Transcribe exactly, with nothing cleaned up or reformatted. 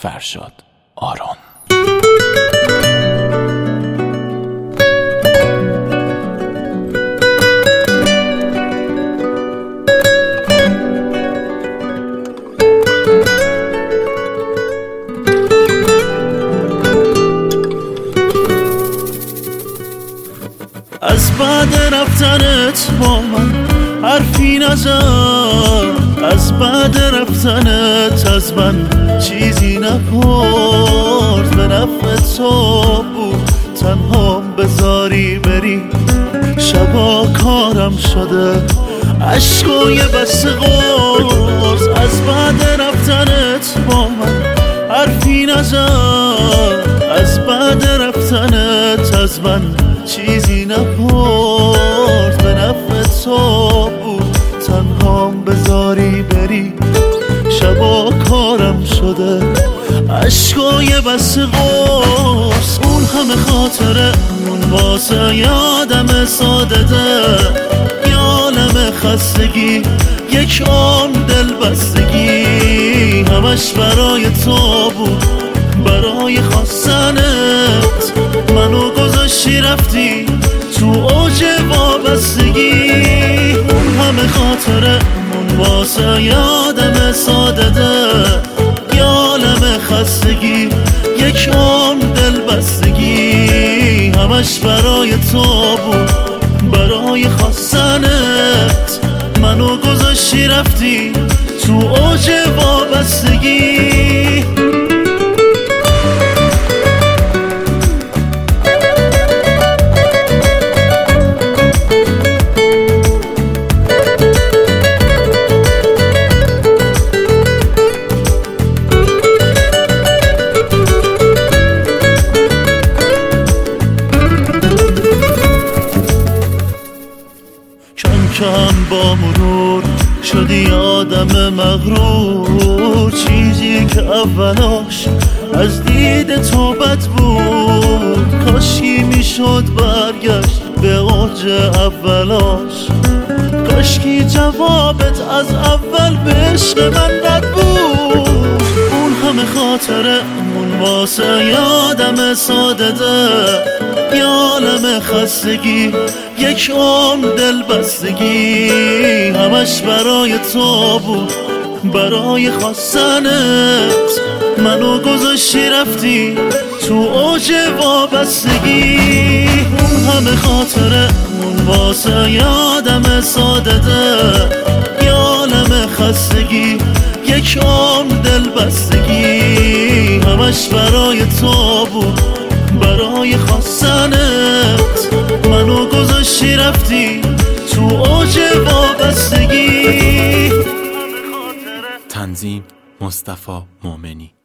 فرشاد آرون. از بعد رفتنت با من حرفی نزد، از بعد رفتنت از من چیزی نپرد. به نفع تو بود تنهام بذاری بری، شبا کارم شده عشقای بس قرص. از بعد رفتنت با من حرفی نزد، از بعد رفتنت از من چیزی نپرد. به نفع تو بود تنهام بذاری بری، شبا کارم شده عشقای بس قرص. اون همه خاطره اون واسه یادم ساده ده، یالم خستگی یک عمر دل بستگی، همش برای تو بود برای خواستنت. منو گذاشتی رفتی تو اوج وابستگی، اون همه خاطره اون واسه یادم ساده ده، یالم خستگی یک عمر دل بستگی، همش برای تو بود برای خواستنت. منو گذاشتی رفتی تو اوج وابستگی. کم با مرور شدی آدم مغرور، چیزی که اولاش از دید تو بد بود، کاشکی میشد برگشت به اوج اولاش، کاشکی جوابت از اول به عشق من رد بود. اون همه خاطره اون واسه یادم ساده ده، یالم خستگی یک عمر دل بستگی، همش برای تو بود برای خواستنت. منو گذاشتی رفتی تو اوج وابستگی، اون همه خاطره اون واسه یادم ساده ده، یالم خستگی یک عمر دل بستگی، همش برای تو بود برای خواستنت. منو گذاشتی رفتی تو اوج وابستگی. تنظیم مصطفی مومنی.